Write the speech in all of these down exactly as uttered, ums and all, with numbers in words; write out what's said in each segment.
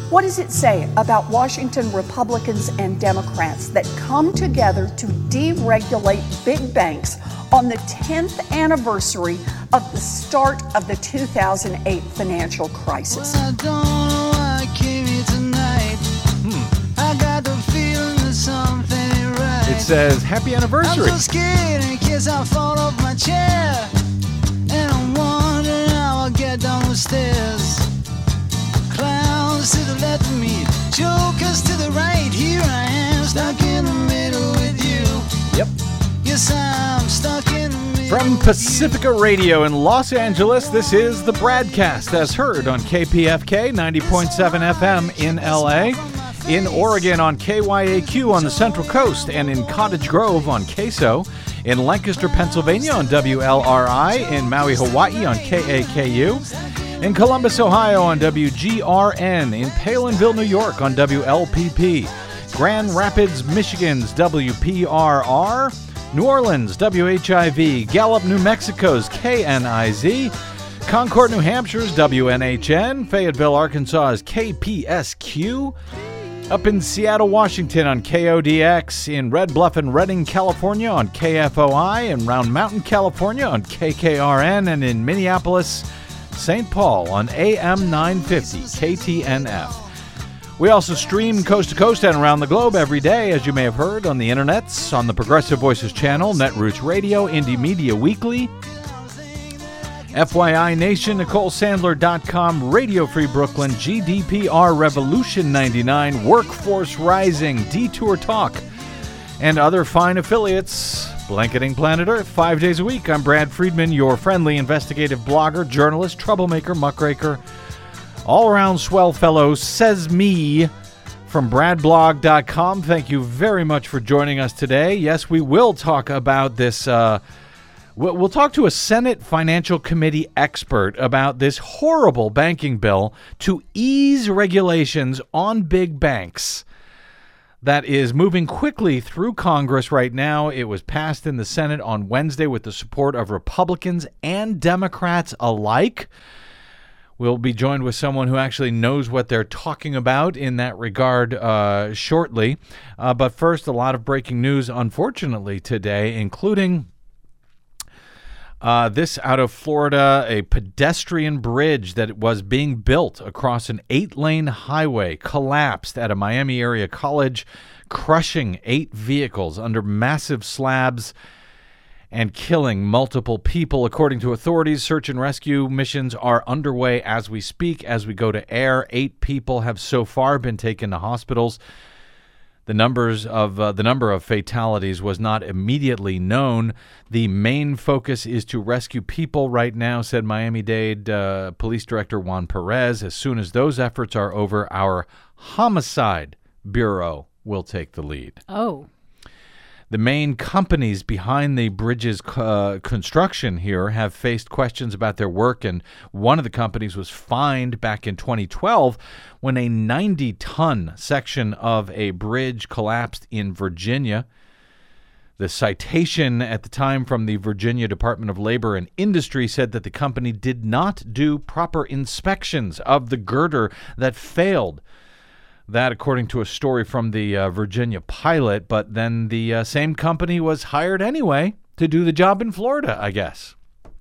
What does it say about Washington Republicans and Democrats that come together to deregulate big banks on the tenth anniversary of the start of the two thousand eight financial crisis? Well, I don't know why I came here tonight. Hmm. I got the feeling that something ain't right. It says, happy anniversary. I'm so scared in case I fall off my chair. And I'm wondering how I'll get down the stairs. Clowns to the left of me, jokers to the right. Here I am, stuck in the middle with you. Yep. Yes, I'm stuck in the middle. From Pacifica Radio in Los Angeles, this is the Bradcast, as heard on K P F K ninety point seven F M in L A, in Oregon on K Y A Q on the Central Coast, and in Cottage Grove on K S O, in Lancaster, Pennsylvania on W L R I, in Maui, Hawaii on K A K U, in Columbus, Ohio on W G R N, in Palinville, New York on W L P P, Grand Rapids, Michigan's W P R R, New Orleans, W H I V, Gallup, New Mexico's K N I Z, Concord, New Hampshire's W N H N, Fayetteville, Arkansas's K P S Q, up in Seattle, Washington on K O D X, in Red Bluff and Redding, California on K F O I, in Round Mountain, California on K K R N, and in Minneapolis, Saint Paul on A M nine fifty K T N F. We also stream coast to coast and around the globe every day, as you may have heard, on the internets, on the Progressive Voices channel, Netroots Radio, Indie Media Weekly, F Y I Nation, Nicole Sandler dot com, Radio Free Brooklyn, G D P R Revolution ninety-nine, Workforce Rising, Detour Talk, and other fine affiliates. Blanketing Planet Earth five days a week. I'm Brad Friedman, your friendly investigative blogger, journalist, troublemaker, muckraker, all-around swell fellow, says me, from brad blog dot com. Thank you very much for joining us today. Yes, we will talk about this. Uh, we'll, we'll talk to a Senate Financial Committee expert about this horrible banking bill to ease regulations on big banks that is moving quickly through Congress right now. It was passed in the Senate on Wednesday with the support of Republicans and Democrats alike. We'll be joined with someone who actually knows what they're talking about in that regard uh, shortly. Uh, but first, a lot of breaking news, unfortunately, today, including uh, this out of Florida, a pedestrian bridge that was being built across an eight-lane highway collapsed at a Miami area college, crushing eight vehicles under massive slabs and killing multiple people. According to authorities, search and rescue missions are underway as we speak. As we go to air, eight people have so far been taken to hospitals. The numbers of uh, the number of fatalities was not immediately known. The main focus is to rescue people right now, said Miami-Dade uh, Police Director Juan Perez. As soon as those efforts are over, our Homicide Bureau will take the lead. Oh. The main companies behind the bridge's uh, construction here have faced questions about their work, and one of the companies was fined back in twenty twelve when a ninety-ton section of a bridge collapsed in Virginia. The citation at the time from the Virginia Department of Labor and Industry said that the company did not do proper inspections of the girder that failed. That, according to a story from the uh, Virginia Pilot, but then the uh, same company was hired anyway to do the job in Florida, I guess.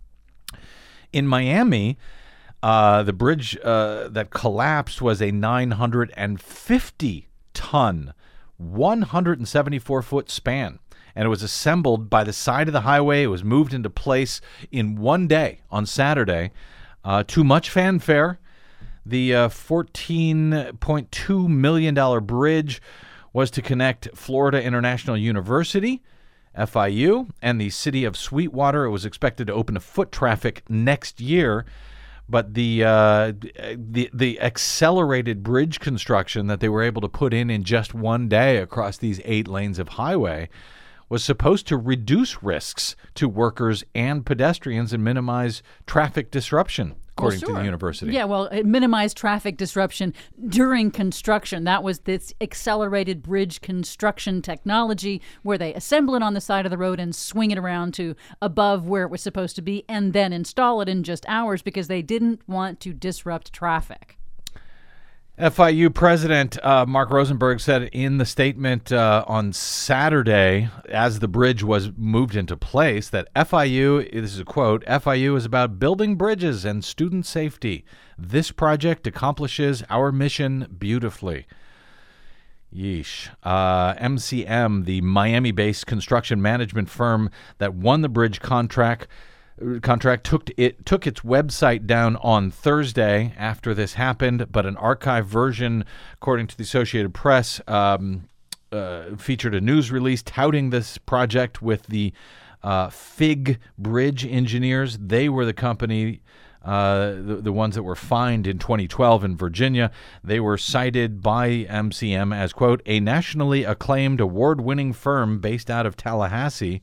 In Miami, uh, the bridge uh, that collapsed was a nine hundred fifty ton, one hundred seventy-four foot span, and it was assembled by the side of the highway. It was moved into place in one day on Saturday. Uh, too much fanfare. The uh, fourteen point two million dollars bridge was to connect Florida International University, F I U, and the city of Sweetwater. It was expected to open to foot traffic next year, but the uh, the the accelerated bridge construction that they were able to put in in just one day across these eight lanes of highway was supposed to reduce risks to workers and pedestrians and minimize traffic disruption, according well, sure. to the university. Yeah, well, it minimized traffic disruption during construction. That was this accelerated bridge construction technology where they assemble it on the side of the road and swing it around to above where it was supposed to be and then install it in just hours because they didn't want to disrupt traffic. F I U President uh, Mark Rosenberg said in the statement uh, on Saturday, as the bridge was moved into place, that F I U, this is a quote, F I U is about building bridges and student safety. This project accomplishes our mission beautifully. Yeesh. Uh, M C M, the Miami-based construction management firm that won the bridge contract, contract took it took its website down on Thursday after this happened, but an archived version, according to the Associated Press, um, uh, featured a news release touting this project with the uh, Fig Bridge engineers. They were the company, uh, the, the ones that were fined in twenty twelve in Virginia. They were cited by M C M as, quote, a nationally acclaimed award-winning firm based out of Tallahassee.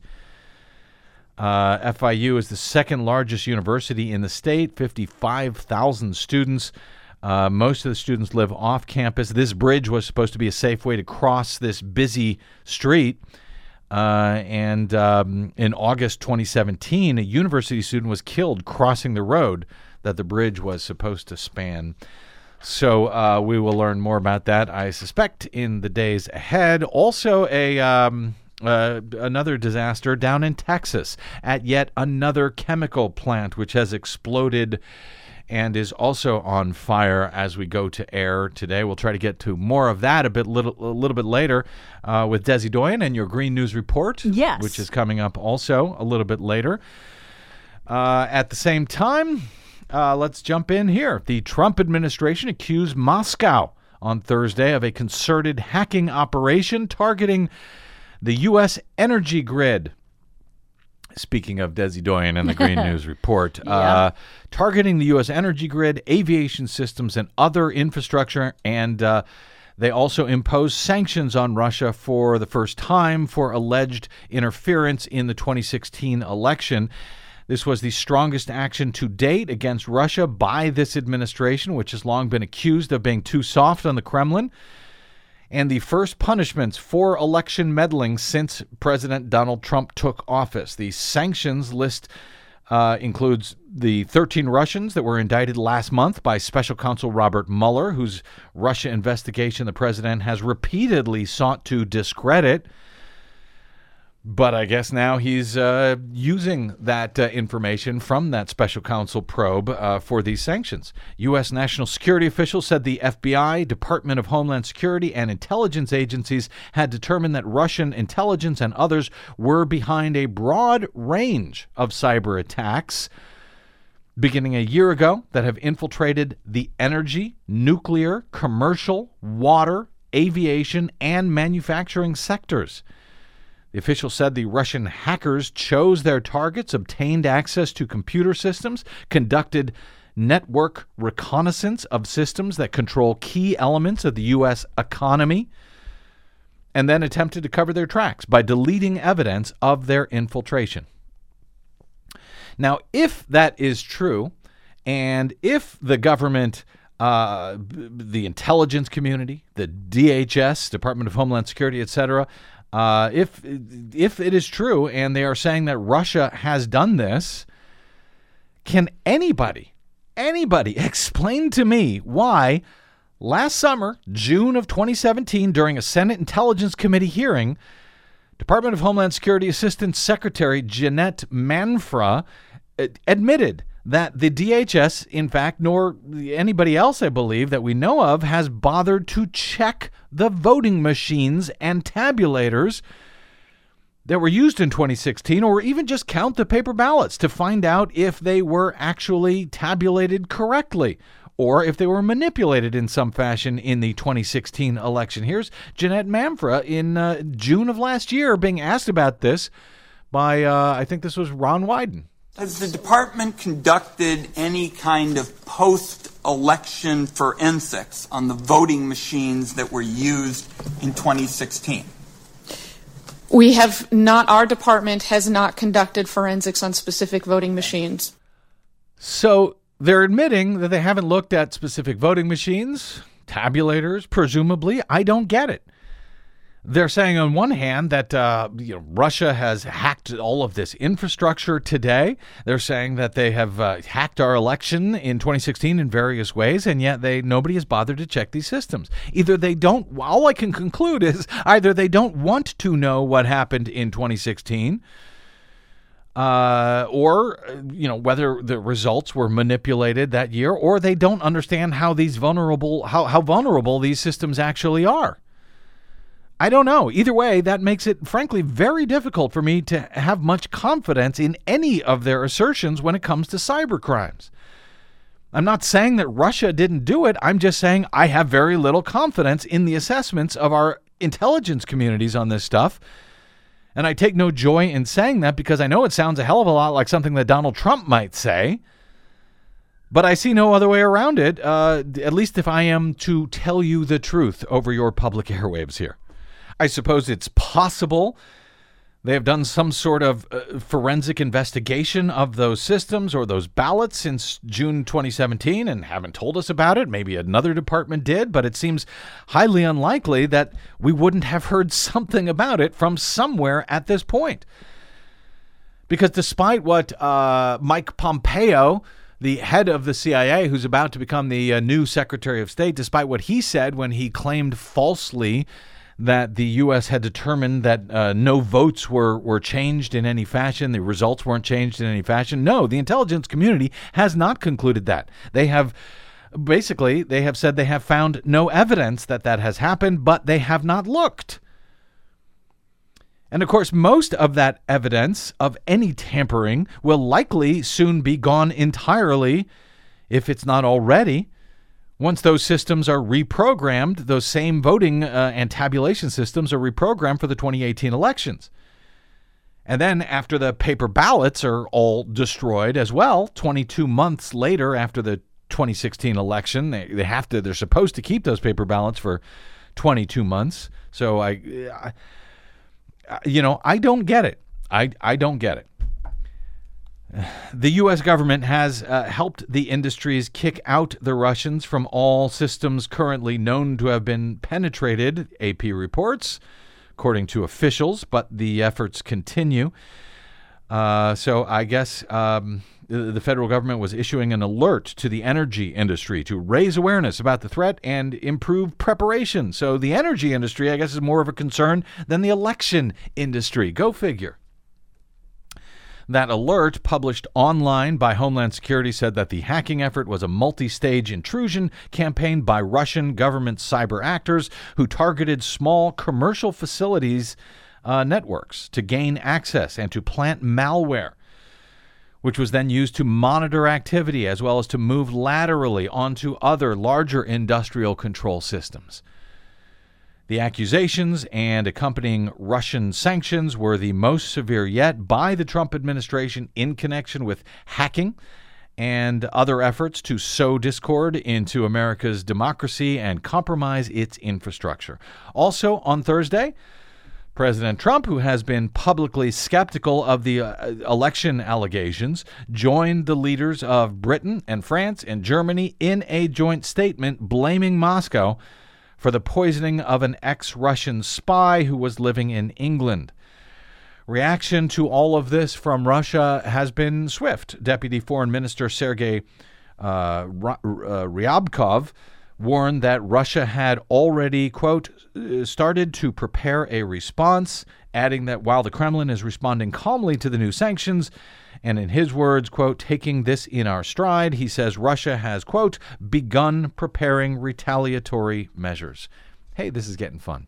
Uh, F I U is the second largest university in the state, fifty-five thousand students. Uh, most of the students live off campus. This bridge was supposed to be a safe way to cross this busy street. Uh, and um, in August twenty seventeen, a university student was killed crossing the road that the bridge was supposed to span. So uh, we will learn more about that, I suspect, in the days ahead. Also, a... Um, Uh, another disaster down in Texas at yet another chemical plant, which has exploded and is also on fire as we go to air today. We'll try to get to more of that a bit little a little bit later uh, with Desi Doyen and your Green News Report, yes, which is coming up also a little bit later. Uh, at the same time, uh, let's jump in here. The Trump administration accused Moscow on Thursday of a concerted hacking operation targeting the U S energy grid. Speaking of Desi Doyen and the Green News Report, yeah. uh, targeting the U S energy grid, aviation systems, and other infrastructure. And uh, they also imposed sanctions on Russia for the first time for alleged interference in the twenty sixteen election. This was the strongest action to date against Russia by this administration, which has long been accused of being too soft on the Kremlin, and the first punishments for election meddling since President Donald Trump took office. The sanctions list uh, includes the thirteen Russians that were indicted last month by Special Counsel Robert Mueller, whose Russia investigation the president has repeatedly sought to discredit. But I guess now he's uh, using that uh, information from that special counsel probe uh, for these sanctions. U S national security officials said the F B I, Department of Homeland Security, and intelligence agencies had determined that Russian intelligence and others were behind a broad range of cyber attacks beginning a year ago that have infiltrated the energy, nuclear, commercial, water, aviation, and manufacturing sectors. The official said the Russian hackers chose their targets, obtained access to computer systems, conducted network reconnaissance of systems that control key elements of the U S economy, and then attempted to cover their tracks by deleting evidence of their infiltration. Now, if that is true, and if the government, uh, the intelligence community, the D H S, Department of Homeland Security, et cetera, Uh, if if it is true and they are saying that Russia has done this, can anybody, anybody explain to me why last summer, June of twenty seventeen, during a Senate Intelligence Committee hearing, Department of Homeland Security Assistant Secretary Jeanette Manfra admitted that the D H S, in fact, nor anybody else, I believe, that we know of, has bothered to check the voting machines and tabulators that were used in twenty sixteen, or even just count the paper ballots to find out if they were actually tabulated correctly or if they were manipulated in some fashion in the twenty sixteen election. Here's Jeanette Manfra in uh, June of last year being asked about this by, uh, I think this was Ron Wyden. Has the department conducted any kind of post-election forensics on the voting machines that were used in twenty sixteen? We have not, our department has not conducted forensics on specific voting machines. So they're admitting that they haven't looked at specific voting machines, tabulators, presumably. I don't get it. They're saying on one hand that uh, you know, Russia has hacked all of this infrastructure today. They're saying that they have uh, hacked our election in twenty sixteen in various ways, and yet they nobody has bothered to check these systems. Either they don't, all I can conclude is either they don't want to know what happened in twenty sixteen, uh, or you know whether the results were manipulated that year, or they don't understand how these vulnerable how, how vulnerable these systems actually are. I don't know. Either way, that makes it, frankly, very difficult for me to have much confidence in any of their assertions when it comes to cyber crimes. I'm not saying that Russia didn't do it. I'm just saying I have very little confidence in the assessments of our intelligence communities on this stuff. And I take no joy in saying that because I know it sounds a hell of a lot like something that Donald Trump might say. But I see no other way around it, uh, at least if I am to tell you the truth over your public airwaves here. I suppose it's possible they have done some sort of uh, forensic investigation of those systems or those ballots since June twenty seventeen and haven't told us about it. Maybe another department did, but it seems highly unlikely that we wouldn't have heard something about it from somewhere at this point. Because despite what uh, Mike Pompeo, the head of the C I A, who's about to become the uh, new Secretary of State, despite what he said when he claimed falsely that the U S had determined that uh, no votes were, were changed in any fashion, the results weren't changed in any fashion. No, the intelligence community has not concluded that. They have basically, they have said they have found no evidence that that has happened, but they have not looked. And of course, most of that evidence of any tampering will likely soon be gone entirely, if it's not already. Once those systems are reprogrammed, those same voting uh, and tabulation systems are reprogrammed for the twenty eighteen elections. And then after the paper ballots are all destroyed as well, twenty-two months later after the twenty sixteen election, they, they have to, they're supposed to keep those paper ballots for twenty-two months. So I, I you know, I don't get it. I, I don't get it. The U S government has uh, helped the industries kick out the Russians from all systems currently known to have been penetrated, A P reports, according to officials, but the efforts continue. Uh, so I guess um, the, the federal government was issuing an alert to the energy industry to raise awareness about the threat and improve preparation. So the energy industry, I guess, is more of a concern than the election industry. Go figure. That alert, published online by Homeland Security, said that the hacking effort was a multi-stage intrusion campaign by Russian government cyber actors who targeted small commercial facilities uh, networks to gain access and to plant malware, which was then used to monitor activity as well as to move laterally onto other larger industrial control systems. The accusations and accompanying Russian sanctions were the most severe yet by the Trump administration in connection with hacking and other efforts to sow discord into America's democracy and compromise its infrastructure. Also on Thursday, President Trump, who has been publicly skeptical of the uh, election allegations, joined the leaders of Britain and France and Germany in a joint statement blaming Moscow for the poisoning of an ex-Russian spy who was living in England. Reaction to all of this from Russia has been swift. Deputy Foreign Minister Sergei uh, Ryabkov warned that Russia had already, quote, started to prepare a response, adding that while the Kremlin is responding calmly to the new sanctions, and in his words, quote, taking this in our stride, he says Russia has, quote, begun preparing retaliatory measures. Hey, this is getting fun.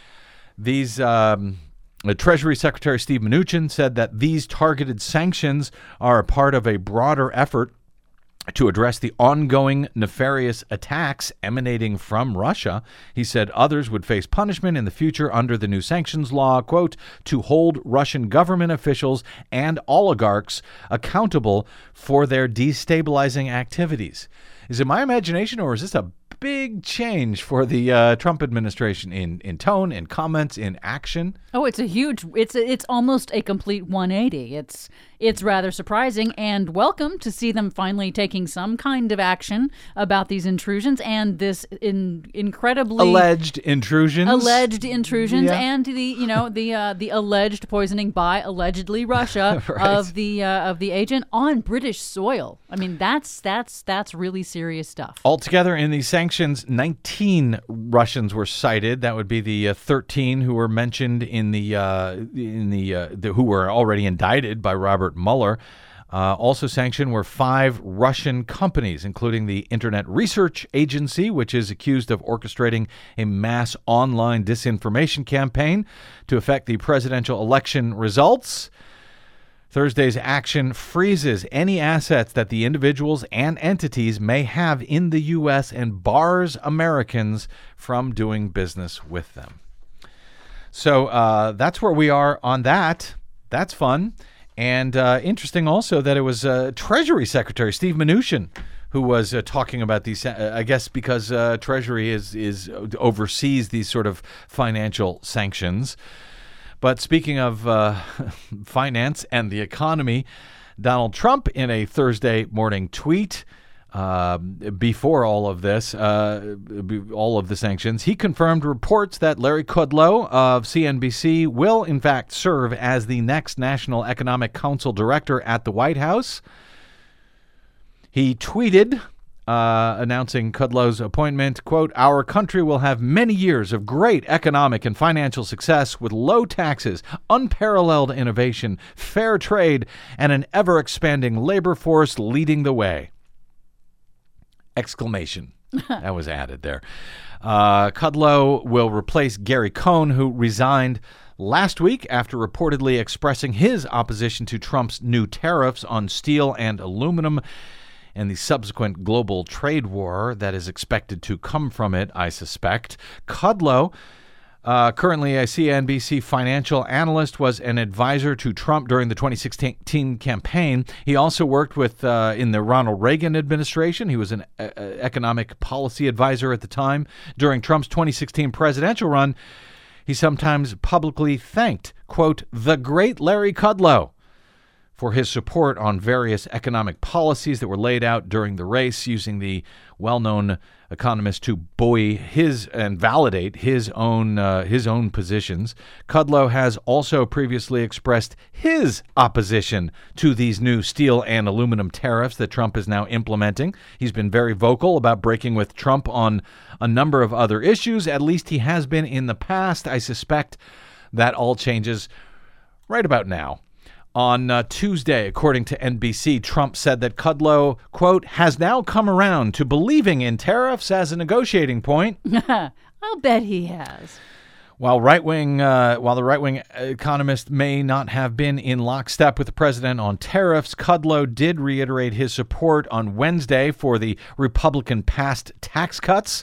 These, um, the Treasury Secretary Steve Mnuchin said that these targeted sanctions are a part of a broader effort to address the ongoing nefarious attacks emanating from Russia. He said others would face punishment in the future under the new sanctions law, quote, to hold Russian government officials and oligarchs accountable for their destabilizing activities. Is it my imagination, or is this a big change for the uh, Trump administration in, in tone, in comments, in action? Oh, it's a huge, it's a, it's almost a complete one eighty. It's It's rather surprising and welcome to see them finally taking some kind of action about these intrusions and this in, incredibly alleged intrusions, alleged intrusions, Yeah. and the you know the uh, the alleged poisoning by allegedly Russia Right. of the uh, of the agent on British soil. I mean, that's that's that's really serious stuff. Altogether, in these sanctions, nineteen Russians were cited. That would be the uh, thirteen who were mentioned in the uh, in the, uh, the who were already indicted by Robert Mueller. Uh, also sanctioned were five Russian companies, including the Internet Research Agency, which is accused of orchestrating a mass online disinformation campaign to affect the presidential election results. Thursday's action freezes any assets that the individuals and entities may have in the U S and bars Americans from doing business with them. So uh, that's where we are on that. That's fun. And uh, interesting also that it was uh, Treasury Secretary Steve Mnuchin who was uh, talking about these, uh, I guess because uh, Treasury is, is oversees these sort of financial sanctions. But speaking of uh, finance and the economy, Donald Trump, in a Thursday morning tweet uh, before all of this, uh, all of the sanctions, he confirmed reports that Larry Kudlow of C N B C will, in fact, serve as the next National Economic Council director at the White House. He tweeted, Uh, announcing Kudlow's appointment, quote, "Our country will have many years of great economic and financial success with low taxes, unparalleled innovation, fair trade, and an ever-expanding labor force leading the way." Exclamation. That was added there. Uh, Kudlow will replace Gary Cohn, who resigned last week after reportedly expressing his opposition to Trump's new tariffs on steel and aluminum and the subsequent global trade war that is expected to come from it, I suspect. Kudlow, uh, currently a C N B C financial analyst, was an advisor to Trump during the twenty sixteen campaign. He also worked with uh, in the Ronald Reagan administration. He was an uh, economic policy advisor at the time. During Trump's twenty sixteen presidential run, he sometimes publicly thanked, quote, "the great Larry Kudlow," for his support on various economic policies that were laid out during the race, using the well-known economist to buoy his and validate his own uh, his own positions. Kudlow has also previously expressed his opposition to these new steel and aluminum tariffs that Trump is now implementing. He's been very vocal about breaking with Trump on a number of other issues. At least he has been in the past. I suspect that all changes right about now. On uh, Tuesday, according to N B C, Trump said that Kudlow, quote, "has now come around to believing in tariffs as a negotiating point." I'll bet he has. While right-wing, uh, while the right-wing economist may not have been in lockstep with the president on tariffs, Kudlow did reiterate his support on Wednesday for the Republican-passed tax cuts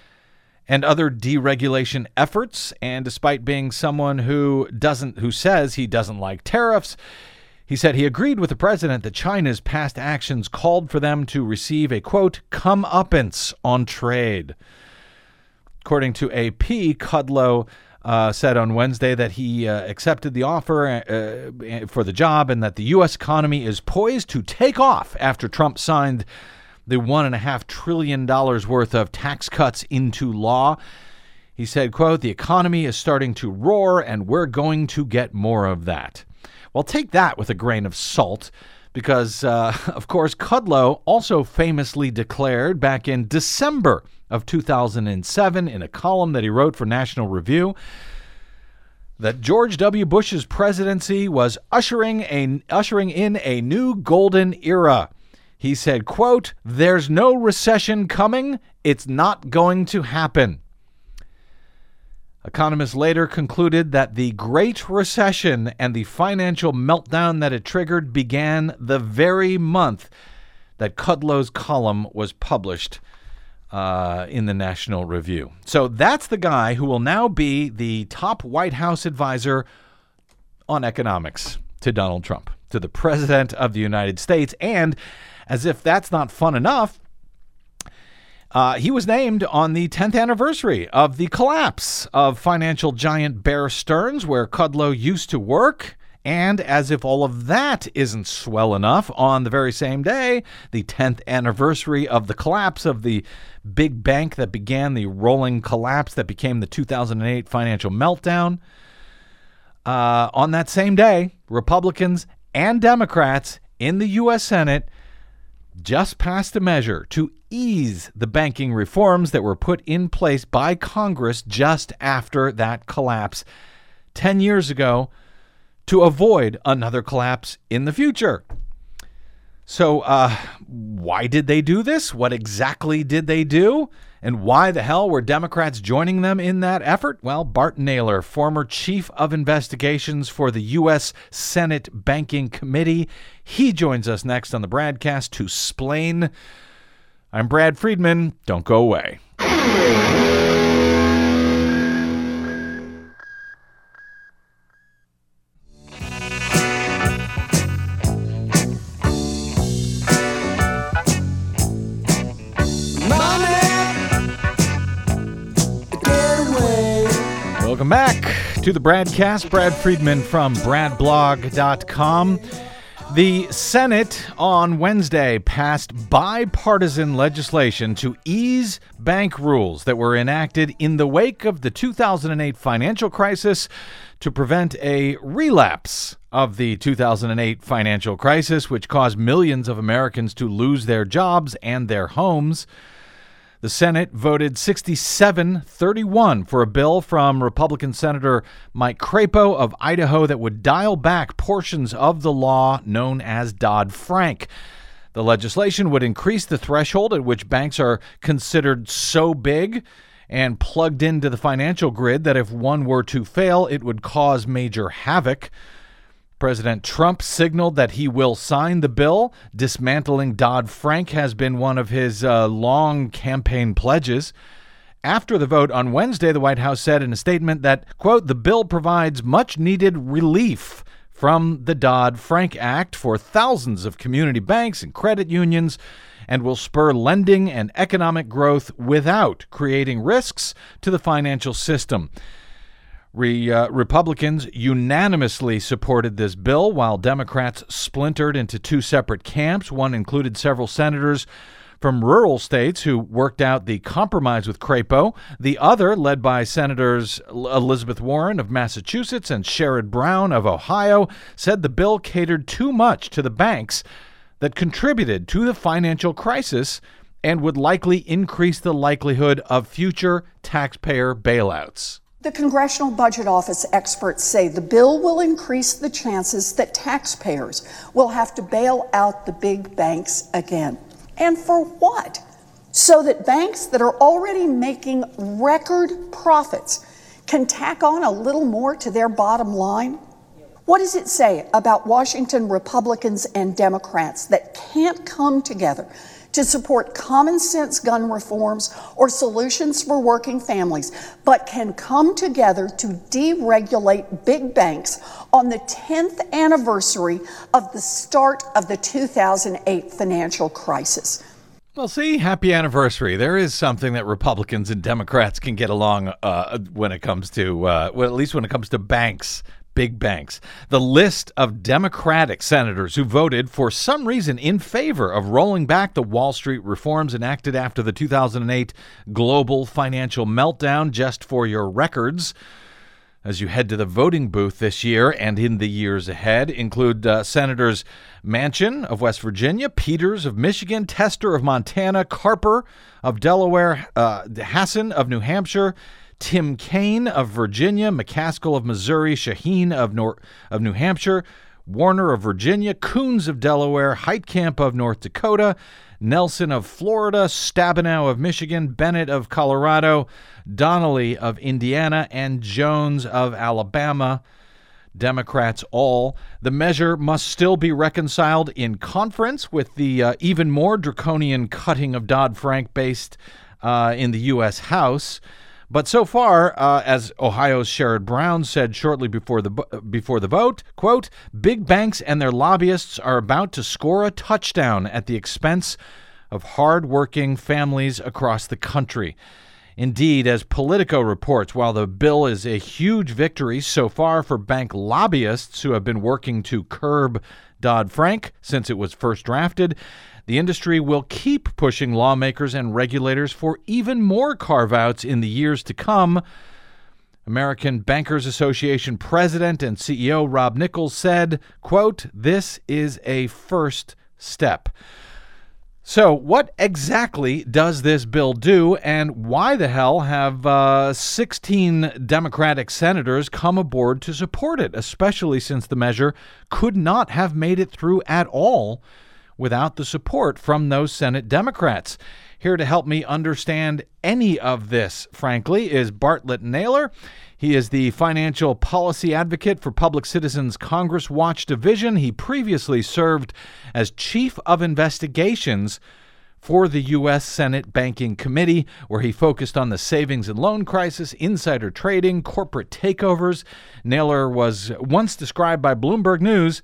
and other deregulation efforts. And despite being someone who doesn't, who says he doesn't like tariffs, he said he agreed with the president that China's past actions called for them to receive a, quote, "comeuppance on trade." According to A P, Kudlow uh, said on Wednesday that he uh, accepted the offer uh, for the job and that the U S economy is poised to take off after Trump signed the one and a half trillion dollars worth of tax cuts into law. He said, quote, "the economy is starting to roar and we're going to get more of that." Well, take that with a grain of salt because, uh, of course, Kudlow also famously declared back in December of two thousand seven in a column that he wrote for National Review that George W. Bush's presidency was ushering a, ushering in a new golden era. He said, quote, "there's no recession coming. It's not going to happen." Economists later concluded that the Great Recession and the financial meltdown that it triggered began the very month that Kudlow's column was published uh, in the National Review. So that's the guy who will now be the top White House advisor on economics to Donald Trump, to the President of the United States. And as if that's not fun enough, uh, he was named on the tenth anniversary of the collapse of financial giant Bear Stearns, where Kudlow used to work, And as if all of that isn't swell enough, on the very same day, the tenth anniversary of the collapse of the big bank that began the rolling collapse that became the two thousand eight financial meltdown, uh, on that same day, Republicans and Democrats in the U S Senate just passed a measure to ease the banking reforms that were put in place by Congress just after that collapse ten years ago to avoid another collapse in the future. So uh, why did they do this? What exactly did they do? And why the hell were Democrats joining them in that effort? Well, Bart Naylor, former chief of investigations for the U S Senate Banking Committee, he joins us next on the Bradcast to splain. I'm Brad Friedman. Don't go away. Welcome back to the Bradcast. Brad Friedman from brad blog dot com. The Senate on Wednesday passed bipartisan legislation to ease bank rules that were enacted in the wake of the two thousand eight financial crisis to prevent a relapse of the two thousand eight financial crisis, which caused millions of Americans to lose their jobs and their homes. The Senate voted sixty-seven thirty-one for a bill from Republican Senator Mike Crapo of Idaho that would dial back portions of the law known as Dodd-Frank. The legislation would increase the threshold at which banks are considered so big and plugged into the financial grid that if one were to fail, it would cause major havoc. President Trump signaled that he will sign the bill. Dismantling Dodd-Frank has been one of his uh, long campaign pledges. After the vote on Wednesday, the White House said in a statement that, quote, the bill provides much-needed relief from the Dodd-Frank Act for thousands of community banks and credit unions and will spur lending and economic growth without creating risks to the financial system. Re, uh, Republicans unanimously supported this bill, while Democrats splintered into two separate camps. One included several senators from rural states who worked out the compromise with Crapo. The other, led by Senators Elizabeth Warren of Massachusetts and Sherrod Brown of Ohio, said the bill catered too much to the banks that contributed to the financial crisis and would likely increase the likelihood of future taxpayer bailouts. The Congressional Budget Office experts say the bill will increase the chances that taxpayers will have to bail out the big banks again. And for what? So that banks that are already making record profits can tack on a little more to their bottom line? What does it say about Washington Republicans and Democrats that can't come together to support common sense gun reforms or solutions for working families, but can come together to deregulate big banks on the tenth anniversary of the start of the two thousand eight financial crisis? Well, see, happy anniversary. There is something that Republicans and Democrats can get along uh, when it comes to, uh, well, at least when it comes to banks. Big banks. The list of Democratic senators who voted for some reason in favor of rolling back the Wall Street reforms enacted after the two thousand eight global financial meltdown, just for your records, as you head to the voting booth this year and in the years ahead, include uh, Senators Manchin of West Virginia, Peters of Michigan, Tester of Montana, Carper of Delaware, uh, Hassan of New Hampshire, Tim Kaine of Virginia, McCaskill of Missouri, Shaheen of, Nor- of New Hampshire, Warner of Virginia, Coons of Delaware, Heitkamp of North Dakota, Nelson of Florida, Stabenow of Michigan, Bennett of Colorado, Donnelly of Indiana, and Jones of Alabama. Democrats all. The measure must still be reconciled in conference with the uh, even more draconian cutting of Dodd-Frank based uh, in the U S House. But so far, uh, as Ohio's Sherrod Brown said shortly before the before the vote, quote, big banks and their lobbyists are about to score a touchdown at the expense of hardworking families across the country. Indeed, as Politico reports, while the bill is a huge victory so far for bank lobbyists who have been working to curb Dodd-Frank since it was first drafted, the industry will keep pushing lawmakers and regulators for even more carve-outs in the years to come. American Bankers Association President and C E O Rob Nichols said, quote, "This is a first step." So what exactly does this bill do, and why the hell have uh, sixteen Democratic senators come aboard to support it, especially since the measure could not have made it through at all without the support from those Senate Democrats? Here to help me understand any of this, frankly, is Bartlett Naylor. He is the financial policy advocate for Public Citizens Congress Watch Division. He previously served as chief of investigations for the U S Senate Banking Committee, where he focused on the savings and loan crisis, insider trading, corporate takeovers. Naylor was once described by Bloomberg News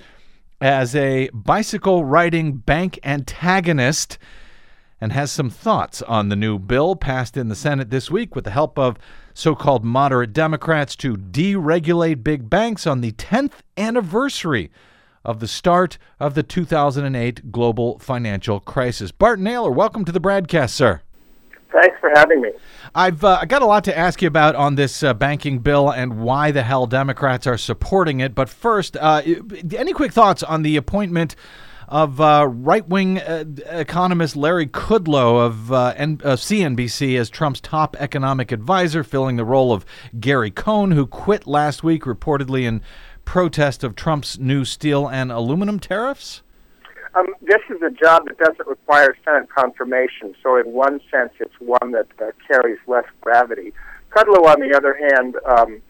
as a bicycle-riding bank antagonist, and has some thoughts on the new bill passed in the Senate this week with the help of so-called moderate Democrats to deregulate big banks on the tenth anniversary of the start of the two thousand eight global financial crisis. Bart Naylor, welcome to the Bradcast, sir. Thanks for having me. I've uh, got a lot to ask you about on this uh, banking bill and why the hell Democrats are supporting it. But first, uh, any quick thoughts on the appointment of uh, right-wing uh, economist Larry Kudlow of, uh, N- of C N B C as Trump's top economic advisor, filling the role of Gary Cohn, who quit last week reportedly in protest of Trump's new steel and aluminum tariffs? Um, this is a job that doesn't require Senate confirmation, so in one sense it's one that uh, carries less gravity. Kudlow, on the other hand, um,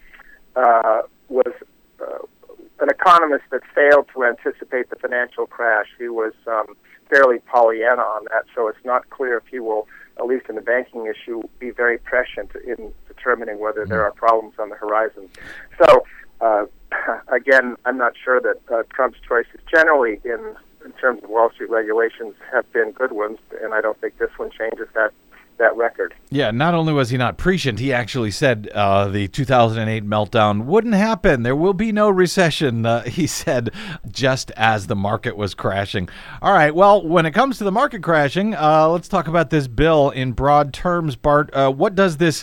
uh, was uh, an economist that failed to anticipate the financial crash. He was um, fairly Pollyanna on that, so it's not clear if he will, at least in the banking issue, be very prescient in determining whether there are problems on the horizon. So, uh, again, I'm not sure that uh, Trump's choices generally in, in terms of Wall Street regulations have been good ones, and I don't think this one changes that that record. Yeah, not only was he not prescient, he actually said uh, the two thousand eight meltdown wouldn't happen. There will be no recession, uh, he said, just as the market was crashing. All right, well, when it comes to the market crashing, uh, let's talk about this bill in broad terms. Bart, uh, what does this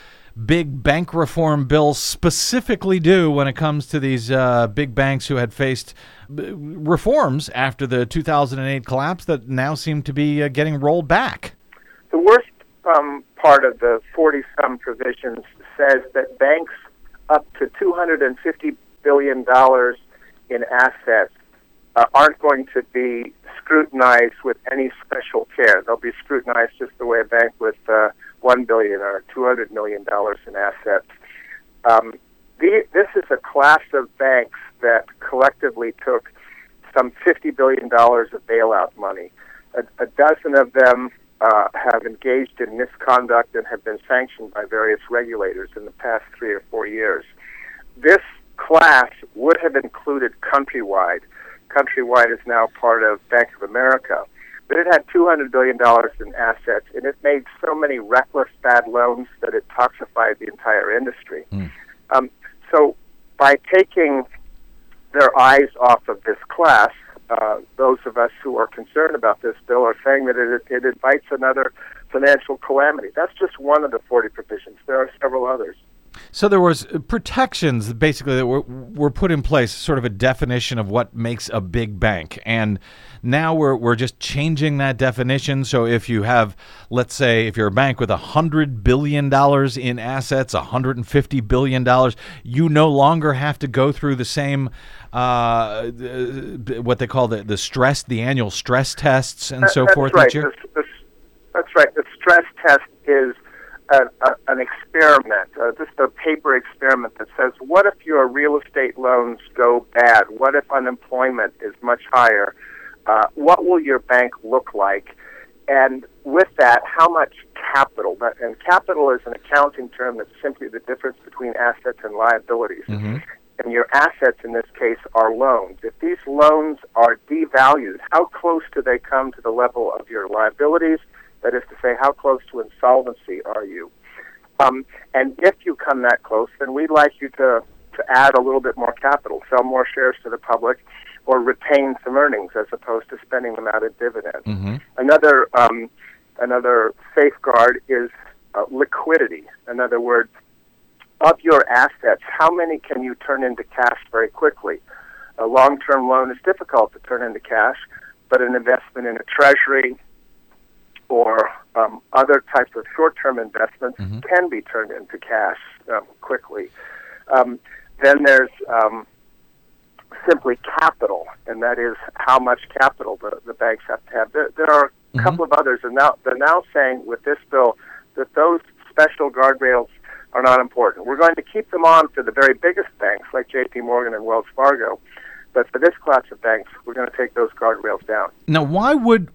big bank reform bill specifically do when it comes to these uh, big banks who had faced reforms after the two thousand eight collapse that now seem to be uh, getting rolled back? The worst um, part of the forty-some provisions says that banks up to two hundred fifty billion dollars in assets uh, aren't going to be scrutinized with any special care. They'll be scrutinized just the way a bank with uh, one billion dollars or two hundred million dollars in assets. Um, the, this is a class of banks that collectively took some fifty billion dollars of bailout money. A, a dozen of them uh, have engaged in misconduct and have been sanctioned by various regulators in the past three or four years. This class would have included Countrywide. Countrywide is now part of Bank of America. But it had two hundred billion dollars in assets, and it made so many reckless bad loans that it toxified the entire industry. Mm. Um, so by taking their eyes off of this class, uh, those of us who are concerned about this bill are saying that it, it invites another financial calamity. That's just one of the forty provisions. There are several others. So there was protections basically that were, were put in place, sort of a definition of what makes a big bank. And now we're we're just changing that definition. So if you have, let's say, if you're a bank with one hundred billion dollars in assets, one hundred fifty billion dollars, you no longer have to go through the same, uh, what they call the, the stress, the annual stress tests and so that's forth right. each year? The, the, that's right. The stress test is A, a, an experiment, uh, just a paper experiment that says, what if your real estate loans go bad? What if unemployment is much higher? Uh, what will your bank look like? And with that, how much capital? And capital is an accounting term that's simply the difference between assets and liabilities. Mm-hmm. And your assets in this case are loans. If these loans are devalued, how close do they come to the level of your liabilities? That is to say, how close to insolvency are you? Um, and if you come that close, then we'd like you to, to add a little bit more capital, sell more shares to the public, or retain some earnings as opposed to spending them out as dividends. Mm-hmm. Another um, another safeguard is uh, liquidity. In other words, of your assets, how many can you turn into cash very quickly? A long-term loan is difficult to turn into cash, but an investment in a treasury or um, other types of short-term investments mm-hmm. can be turned into cash um, quickly. Um, then there's um, simply capital, and that is how much capital the, the banks have to have. There, there are a mm-hmm. couple of others, and now they're now saying with this bill that those special guardrails are not important. We're going to keep them on for the very biggest banks like J P Morgan and Wells Fargo, but for this class of banks, we're going to take those guardrails down. Now, why would,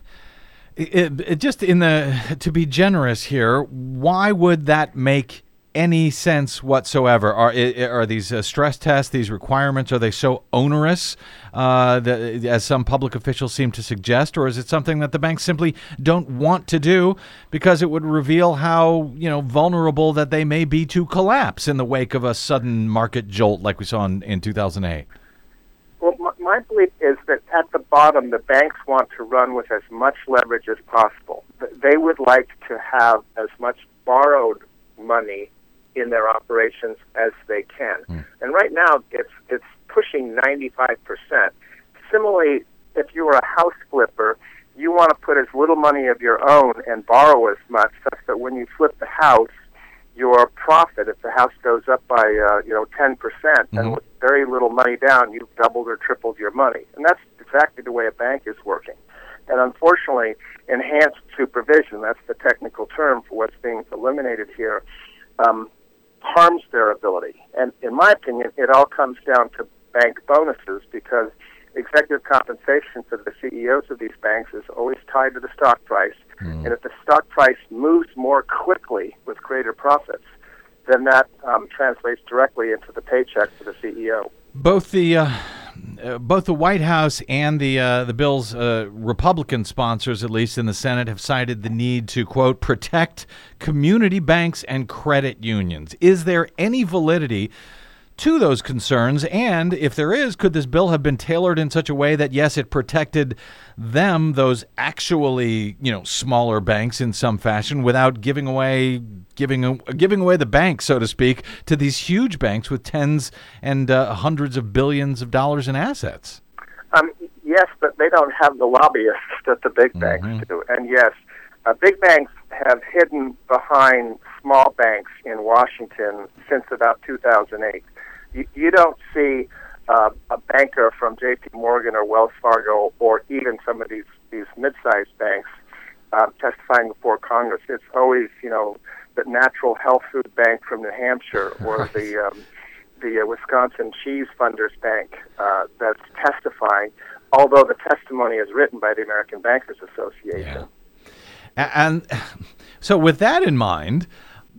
it, it just in the, to be generous here, why would that make any sense whatsoever? Are are these uh, stress tests, these requirements, are they so onerous uh, that, as some public officials seem to suggest, or is it something that the banks simply don't want to do because it would reveal how, you know, vulnerable that they may be to collapse in the wake of a sudden market jolt like we saw in, in two thousand eight? Well, my, my belief is that at the bottom, the banks want to run with as much leverage as possible. They would like to have as much borrowed money in their operations as they can. Mm. And right now, it's it's pushing ninety-five percent. Similarly, if you were a house flipper, you want to put as little money of your own and borrow as much, such that when you flip the house, your profit, if the house goes up by uh, you know ten percent, mm-hmm. and with very little money down, you've doubled or tripled your money. And that's exactly the way a bank is working. And unfortunately, enhanced supervision, that's the technical term for what's being eliminated here, um, harms their ability. And in my opinion, it all comes down to bank bonuses, because executive compensation for the C E Os of these banks is always tied to the stock price. Mm. And if the stock price moves more quickly with greater profits, then that um, translates directly into the paycheck for the C E O. Both the uh, uh, both the White House and the uh, the bill's uh, Republican sponsors, at least in the Senate, have cited the need to, quote, protect community banks and credit unions. Is there any validity to those concerns? And if there is, could this bill have been tailored in such a way that, yes, it protected them, those actually, you know, smaller banks in some fashion, without giving away giving giving away the bank, so to speak, to these huge banks with tens and uh, hundreds of billions of dollars in assets? Um, yes, but they don't have the lobbyists that the big banks mm-hmm. do. And yes, uh, big banks have hidden behind small banks in Washington since about two thousand eight. You, you don't see uh, a banker from J P Morgan or Wells Fargo, or even some of these, these mid-sized banks uh, testifying before Congress. It's always, you know, the Natural Health Food Bank from New Hampshire, or right. the um, the uh, Wisconsin Cheese Funders Bank uh, that's testifying, although the testimony is written by the American Bankers Association. Yeah. And so with that in mind,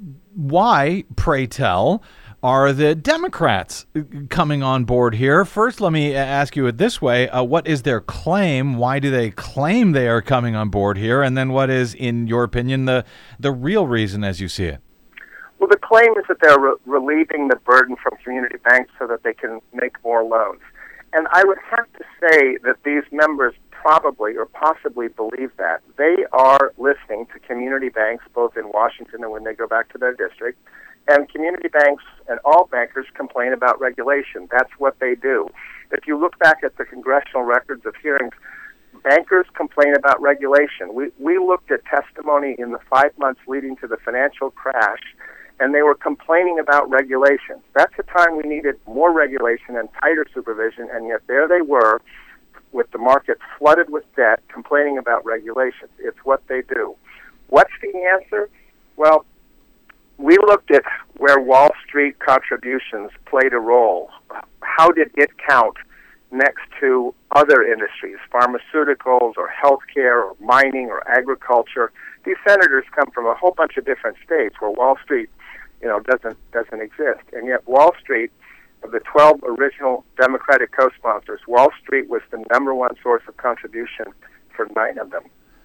why, pray tell, are the Democrats coming on board here? First, let me ask you it this way. Uh, what is their claim? Why do they claim they are coming on board here? And then what is, in your opinion, the, the real reason as you see it? Well, the claim is that they're re- relieving the burden from community banks so that they can make more loans. And I would have to say that these members probably or possibly believe that. They are listening to community banks, both in Washington and when they go back to their district. And community banks and all bankers complain about regulation. That's what they do. If you look back at the congressional records of hearings, bankers complain about regulation. We we looked at testimony in the five months leading to the financial crash, and they were complaining about regulation. That's the time we needed more regulation and tighter supervision, and yet there they were with the market flooded with debt, complaining about regulation. It's what they do. What's the answer? Well, we looked at where Wall Street contributions played a role. How did it count next to other industries, pharmaceuticals or healthcare or mining or agriculture? These senators come from a whole bunch of different states where Wall Street, you know, doesn't doesn't exist. And yet Wall Street, of the twelve original Democratic co-sponsors, Wall Street was the number one source of contribution for nine of them.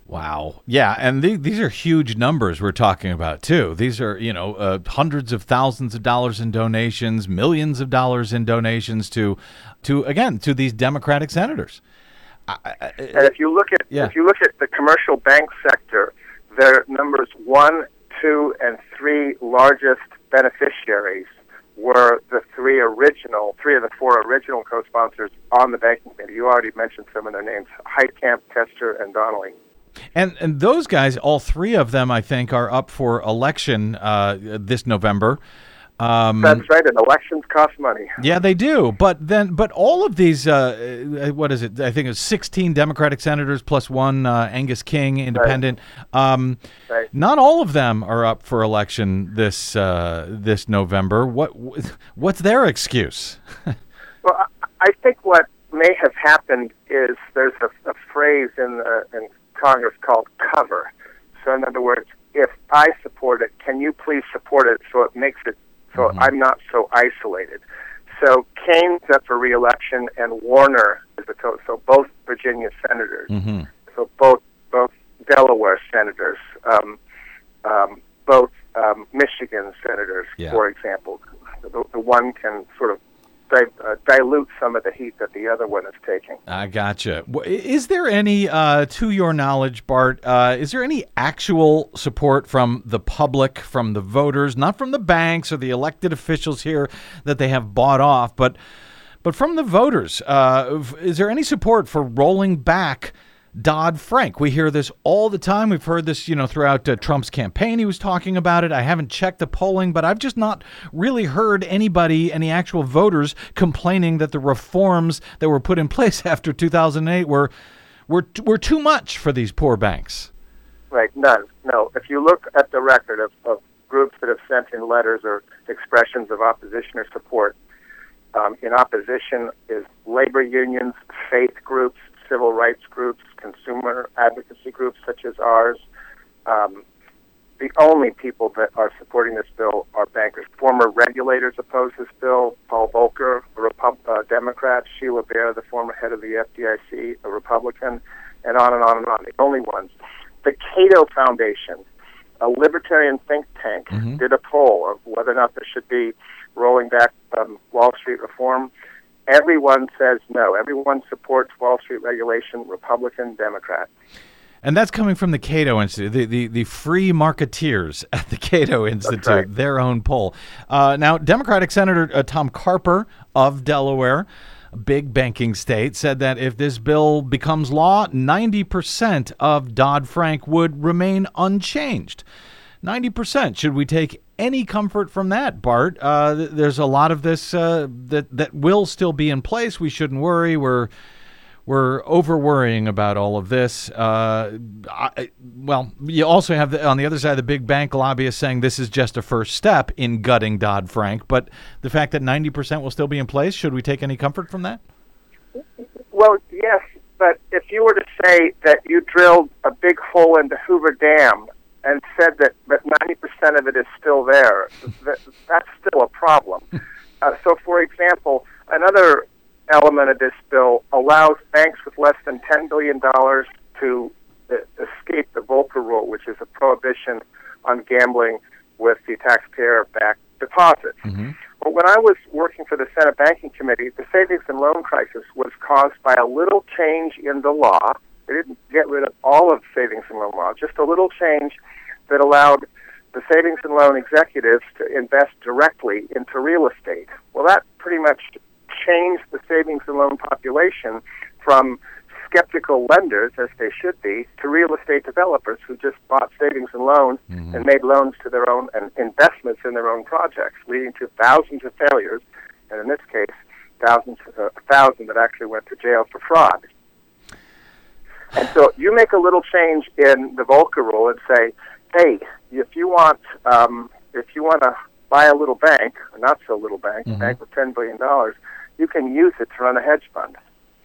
Wow. Yeah, and the, these are huge numbers we're talking about, too. These are, you know, uh, hundreds of thousands of dollars in donations, millions of dollars in donations to, to again, to these Democratic senators. I, I, and if you look at yeah. if you look at the commercial bank sector, their numbers one, two, and three largest beneficiaries were the three original, three of the four original co-sponsors on the banking committee. You already mentioned some of their names: Heitkamp, Tester, and Donnelly. And and those guys, all three of them, I think, are up for election uh, this November. Um, That's right, and elections cost money. Yeah, they do. But then, but all of these, uh, what is it? I think it's sixteen Democratic senators plus one uh, Angus King, independent. Right. Um, right. Not all of them are up for election this uh, this November. What what's their excuse? Well, I think what may have happened is there's a, a phrase in the, in Congress called cover. So, in other words, if I support it, can you please support it so it makes it so mm-hmm. I'm not so isolated. So Kane's up for re-election, and Warner is the co- so both Virginia senators, mm-hmm. so both both Delaware senators, um, um, both um, Michigan senators, yeah. for example. The, the one can sort of di- uh, dilute some of the heat that the other one is taking. I gotcha. Is there any, uh, to your knowledge, Bart, uh, is there any actual support from the public, from the voters, not from the banks or the elected officials here that they have bought off, but but from the voters? Uh, is there any support for rolling back Dodd-Frank? We hear this all the time. We've heard this, you know, throughout uh, Trump's campaign. He was talking about it. I haven't checked the polling, but I've just not really heard anybody, any actual voters, complaining that the reforms that were put in place after two thousand eight were were were too much for these poor banks. Right. None. No. If you look at the record of, of groups that have sent in letters or expressions of opposition or support, um, in opposition is labor unions, faith groups, civil rights groups, consumer advocacy groups such as ours. Um, the only people that are supporting this bill are bankers. Former regulators oppose this bill. Paul Volcker, a Repub- uh, Democrat. Sheila Bair, the former head of the F D I C, a Republican, and on and on and on. The only ones. The Cato Foundation, a libertarian think tank, mm-hmm. did a poll of whether or not there should be rolling back um, Wall Street reform. Everyone says no. Everyone supports Wall Street regulation, Republican, Democrat. And that's coming from the Cato Institute, the, the, the free marketeers at the Cato Institute, right. Their own poll. Uh, now, Democratic Senator uh, Tom Carper of Delaware, a big banking state, said that if this bill becomes law, ninety percent of Dodd-Frank would remain unchanged. ninety percent. Should we take any comfort from that, Bart? Uh, there's a lot of this uh, that that will still be in place. We shouldn't worry. We're we're over worrying about all of this. Uh, I, well, you also have the, on the other side the big bank lobbyists saying this is just a first step in gutting Dodd-Frank. But the fact that ninety percent will still be in place, should we take any comfort from that? Well, yes. But if you were to say that you drilled a big hole into Hoover Dam and said that ninety percent of it is still there, that, that's still a problem. Uh, so, for example, another element of this bill allows banks with less than ten billion dollars to uh, escape the Volcker Rule, which is a prohibition on gambling with the taxpayer-backed deposits. Mm-hmm. But when I was working for the Senate Banking Committee, the savings and loan crisis was caused by a little change in the law. They didn't get rid of all of the savings and loan law, just a little change that allowed the savings and loan executives to invest directly into real estate. Well, that pretty much changed the savings and loan population from skeptical lenders, as they should be, to real estate developers who just bought savings and loans mm-hmm. and made loans to their own and investments in their own projects, leading to thousands of failures, and in this case, thousands, uh, a thousand that actually went to jail for fraud. And so you make a little change in the Volcker Rule and say, hey, if you want, um, if you want to buy a little bank, a not so little bank, mm-hmm. a bank with ten billion dollars, you can use it to run a hedge fund.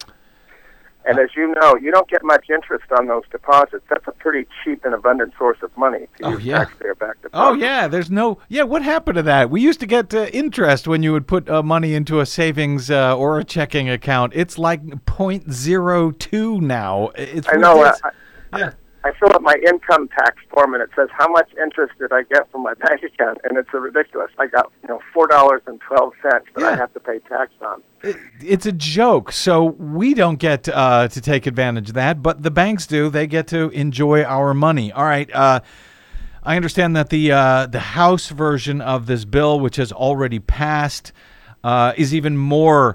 And as you know, you don't get much interest on those deposits. That's a pretty cheap and abundant source of money to oh, use yeah. taxpayer-backed deposits. Oh, yeah. There's no... Yeah, what happened to that? We used to get uh, interest when you would put uh, money into a savings uh, or a checking account. It's like zero point zero two now. It's I know. Uh, yeah. I fill out my income tax form, and it says how much interest did I get from my bank account, and it's a ridiculous. I got you know four dollars and twelve cents that Yeah. I have to pay tax on. It, it's a joke. So we don't get uh, to take advantage of that, but the banks do. They get to enjoy our money. All right. Uh, I understand that the uh, the House version of this bill, which has already passed, uh, is even more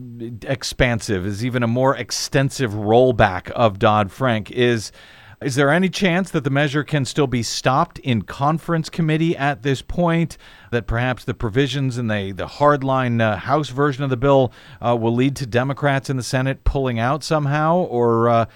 expansive, is even a more extensive rollback of Dodd-Frank. Is is there any chance that the measure can still be stopped in conference committee at this point, that perhaps the provisions in the, the hardline uh, House version of the bill uh, will lead to Democrats in the Senate pulling out somehow? Or uh,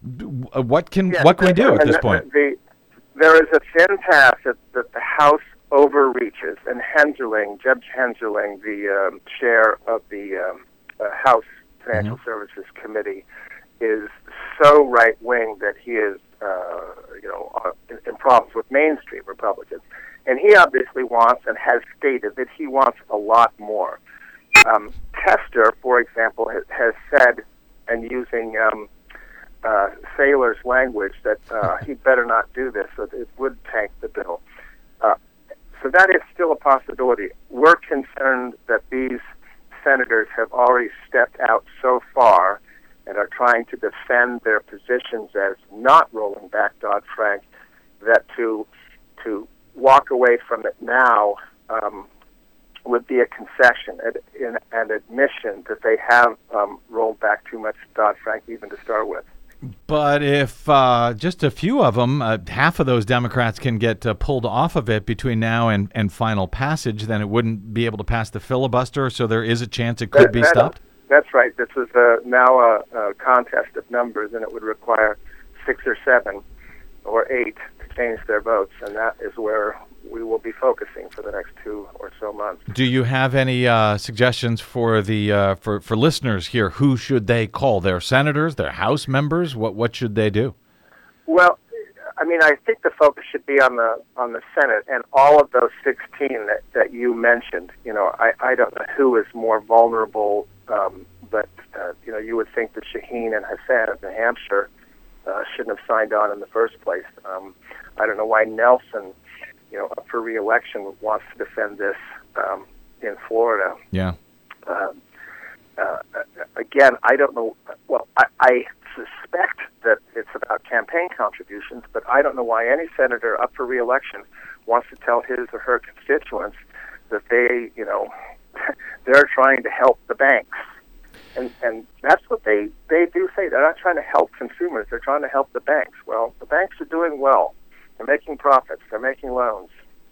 what can Yes, what can we do at and this the, point? The, there is a thin path that, that the House overreaches, and Hensarling, Judge Hensarling, the um, chair of the um, uh, House Financial Mhm. Services Committee, is so right-wing that he is, uh, you know, uh, in, in problems with mainstream Republicans. And he obviously wants and has stated that he wants a lot more. Um, Tester, for example, has, has said, and using um, uh, Saylor's language, that uh, he better not do this, so it would tank the bill. Uh, so that is still a possibility. We're concerned that these senators have already stepped out so far and are trying to defend their positions as not rolling back Dodd-Frank, that to to walk away from it now um, would be a concession and an, an admission that they have um, rolled back too much Dodd-Frank even to start with. But if uh, just a few of them, uh, half of those Democrats can get uh, pulled off of it between now and, and final passage, then it wouldn't be able to pass the filibuster, so there is a chance it could That- be that- stopped? That's right. This is a, now a, a contest of numbers, and it would require six or seven or eight to change their votes, and that is where we will be focusing for the next two or so months. Do you have any uh, suggestions for the uh, for, for listeners here? Who should they call? Their senators, their House members? What what should they do? Well, I mean, I think the focus should be on the on the Senate and all of those sixteen that, that you mentioned. You know, I, I don't know who is more vulnerable, um, but, uh, you know, you would think that Shaheen and Hassan of New Hampshire uh, shouldn't have signed on in the first place. Um, I don't know why Nelson, you know, up for re-election, wants to defend this um, in Florida. Yeah. Um, uh, again, I don't know. Well, I, I suspect that it's about campaign contributions, but I don't know why any senator up for re-election wants to tell his or her constituents that they, you know, they're trying to help the banks. And and that's what they, they do say. They're not trying to help consumers. They're trying to help the banks. Well, the banks are doing well. They're making profits. They're making loans.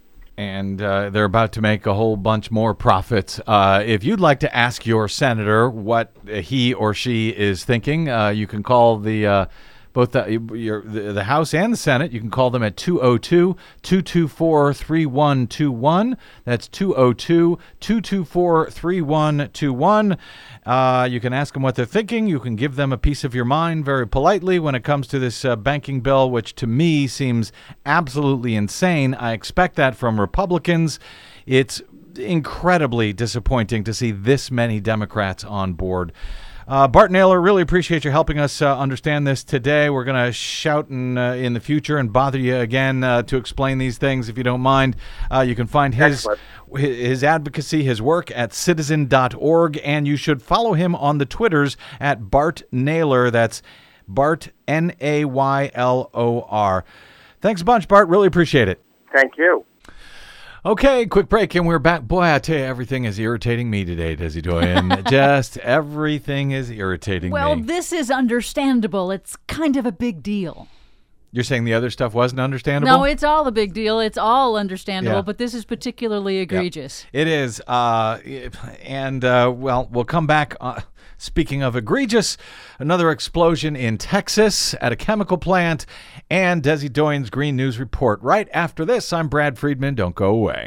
And uh, they're about to make a whole bunch more profits. Uh, if you'd like to ask your senator what he or she is thinking, uh, you can call the uh, both the, your, the, the House and the Senate. You can call them at two oh two, two two four, three one two one. That's two oh two, two two four, three one two one. Uh, you can ask them what they're thinking. You can give them a piece of your mind very politely when it comes to this uh, banking bill, which to me seems absolutely insane. I expect that from Republicans. It's incredibly disappointing to see this many Democrats on board. Uh, Bart Naylor, really appreciate you helping us uh, understand this today. We're going to shout in, uh, in the future and bother you again uh, to explain these things, if you don't mind. Uh, you can find his, his advocacy, his work at citizen dot org, and you should follow him on the Twitters at Bart Naylor. That's Bart, N A Y L O R. Thanks a bunch, Bart. Really appreciate it. Thank you. Okay, quick break, and we're back. Boy, I tell you, everything is irritating me today, Desi Doyen. Just everything is irritating well, me. Well, this is understandable. It's kind of a big deal. You're saying the other stuff wasn't understandable? No, it's all a big deal. It's all understandable, Yeah. but this is particularly egregious. Yep. It is. Uh, and, uh, well, we'll come back. Uh, speaking of egregious, another explosion in Texas at a chemical plant, and Desi Doyen's Green News Report. Right after this, I'm Brad Friedman. Don't go away.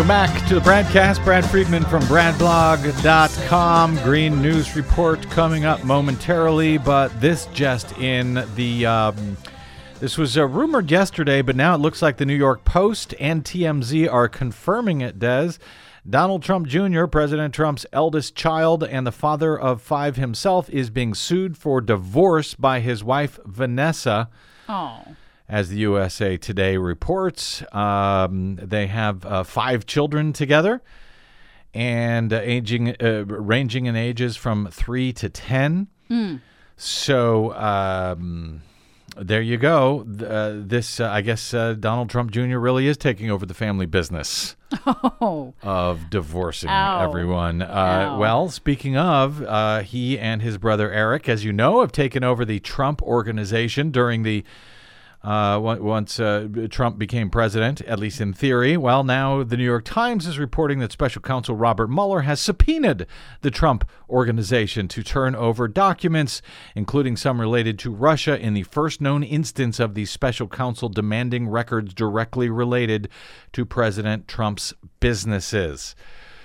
Welcome back to the Bradcast. Brad Friedman from brad blog dot com. Green News Report coming up momentarily, but this just in. The um, this was uh, rumored yesterday, but now it looks like the New York Post and T M Z are confirming it, Des. Donald Trump Junior, President Trump's eldest child and the father of five himself, is being sued for divorce by his wife, Vanessa. Oh. As the U S A Today reports, um, they have uh, five children together, and uh, aging, uh, ranging in ages from three to ten. Mm. So um, there you go. Uh, this, uh, I guess, uh, Donald Trump Junior really is taking over the family business oh. of divorcing Ow. everyone. Uh, Ow. well, speaking of, uh, he and his brother Eric, as you know, have taken over the Trump Organization during the Uh, once uh, Trump became president, at least in theory. Well, now the New York Times is reporting that Special Counsel Robert Mueller has subpoenaed the Trump Organization to turn over documents, including some related to Russia, in the first known instance of the Special Counsel demanding records directly related to President Trump's businesses.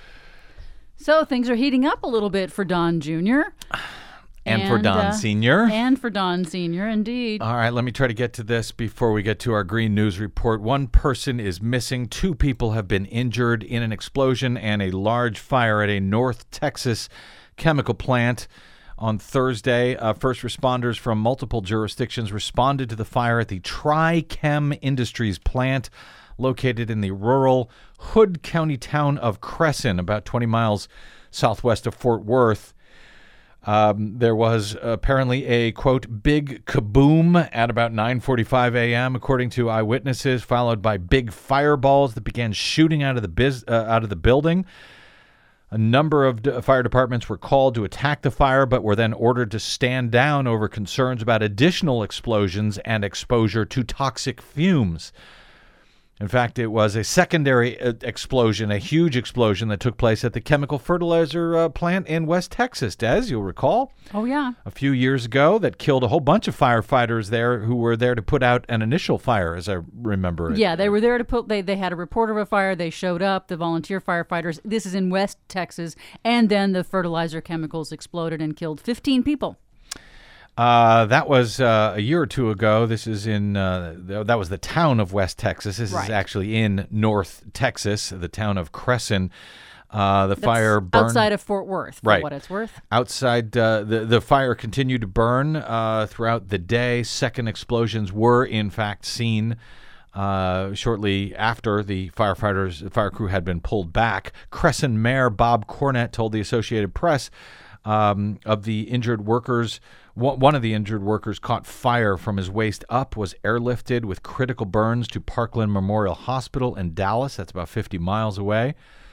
So things are heating up a little bit for Don Junior And, and for Don uh, Senior And for Don Senior, indeed. All right, let me try to get to this before we get to our Green News Report. One person is missing. Two people have been injured in an explosion and a large fire at a North Texas chemical plant on Thursday. Uh, first responders from multiple jurisdictions responded to the fire at the Tri-Chem Industries plant located in the rural Hood County town of Crescent, about twenty miles southwest of Fort Worth. Um, there was apparently a, quote, big kaboom at about nine forty-five a.m., according to eyewitnesses, followed by big fireballs that began shooting out of the biz, uh, out of the building. A number of d- fire departments were called to attack the fire, but were then ordered to stand down over concerns about additional explosions and exposure to toxic fumes. In fact, it was a secondary uh, explosion, a huge explosion that took place at the chemical fertilizer uh, plant in West Texas, Des, you'll recall. Oh, yeah. A few years ago that killed a whole bunch of firefighters there who were there to put out an initial fire, as I remember it. Yeah, they were there to put, they, they had a report of a fire. They showed up, the volunteer firefighters. This is in West Texas. And then the fertilizer chemicals exploded and killed fifteen people. Uh, that was uh, a year or two ago. This is in, uh, th- that was the town of West Texas. This right. is actually in North Texas, the town of Crescent. Uh, the That's fire burned outside of Fort Worth, for right. what it's worth. Outside, uh, the, the fire continued to burn uh, throughout the day. Second explosions were, in fact, seen uh, shortly after the firefighters, the fire crew had been pulled back. Crescent Mayor Bob Cornett told the Associated Press um, of the injured workers. One of the injured workers caught fire from his waist up, was airlifted with critical burns to Parkland Memorial Hospital in Dallas. That's about fifty miles away.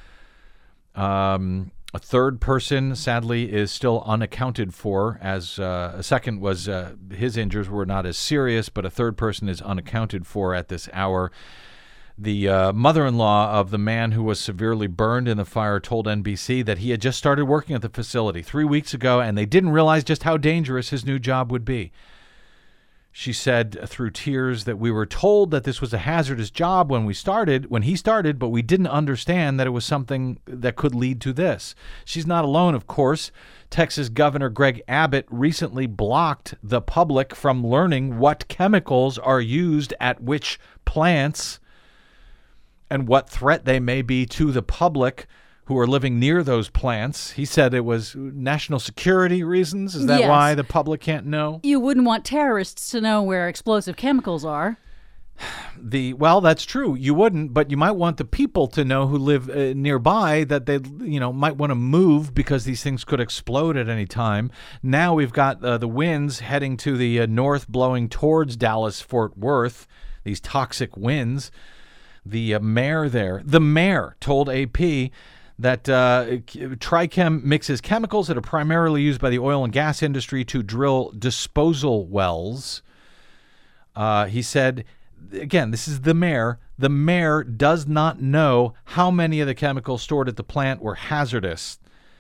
Um, a third person, sadly, is still unaccounted for. As uh, a second was uh, his injuries were not as serious, but a third person is unaccounted for at this hour. The uh, mother-in-law of the man who was severely burned in the fire told N B C that he had just started working at the facility three weeks ago, and they didn't realize just how dangerous his new job would be. She said through tears that we were told that this was a hazardous job when we started, when he started, but we didn't understand that it was something that could lead to this. She's not alone, of course. Texas Governor Greg Abbott recently blocked the public from learning what chemicals are used at which plants and what threat they may be to the public who are living near those plants. He said it was national security reasons. Is that yes. why the public can't know? You wouldn't want terrorists to know where explosive chemicals are. The well, that's true. You wouldn't, but you might want the people to know who live uh, nearby that they, you know, might want to move because these things could explode at any time. Now we've got uh, the winds heading to the uh, north, blowing towards Dallas, Fort Worth. These toxic winds. The uh, mayor there, the mayor told A P that uh, Tri-Chem mixes chemicals that are primarily used by the oil and gas industry to drill disposal wells. Uh, he said, again, this is the mayor. The mayor does not know how many of the chemicals stored at the plant were hazardous,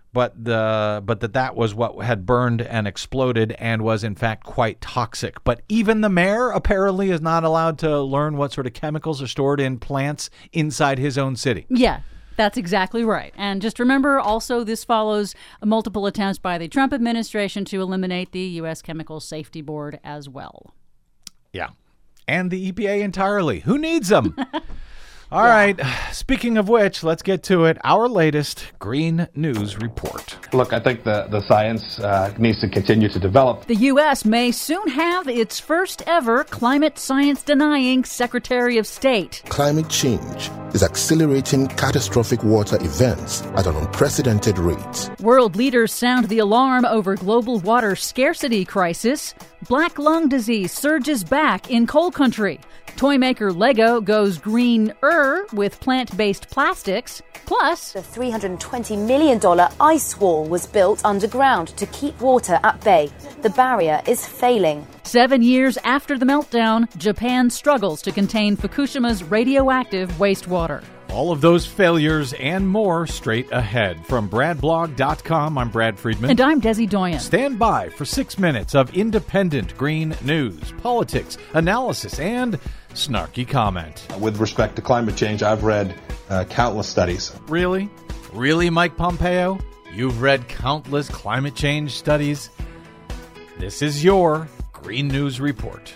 but the but that that was what had burned and exploded and was in fact quite toxic. But even the mayor apparently is not allowed to learn what sort of chemicals are stored in plants inside his own city. Yeah. That's exactly right. And just remember, also, this follows multiple attempts by the Trump administration to eliminate the U S Chemical Safety Board as well. Yeah. And the E P A entirely. Who needs them? All yeah. right. Speaking of which, let's get to it. Our latest Green News Report. Look, I think the, the science uh, needs to continue to develop. The U S may soon have its first ever climate science denying Secretary of State. Climate change is accelerating catastrophic water events at an unprecedented rate. World leaders sound the alarm over global water scarcity crisis. Black lung disease surges back in coal country. Toy maker Lego goes green-er with plant-based plastics. Plus, the three hundred twenty million dollars ice wall was built underground to keep water at bay. The barrier is failing. Seven years after the meltdown, Japan struggles to contain Fukushima's radioactive wastewater. All of those failures and more straight ahead. From brad blog dot com, I'm Brad Friedman. And I'm Desi Doyen. Stand by for six minutes of independent green news, politics, analysis, and snarky comment. With respect to climate change, I've read uh, countless studies. Really? Really, Mike Pompeo? You've read countless climate change studies? This is your Green News Report.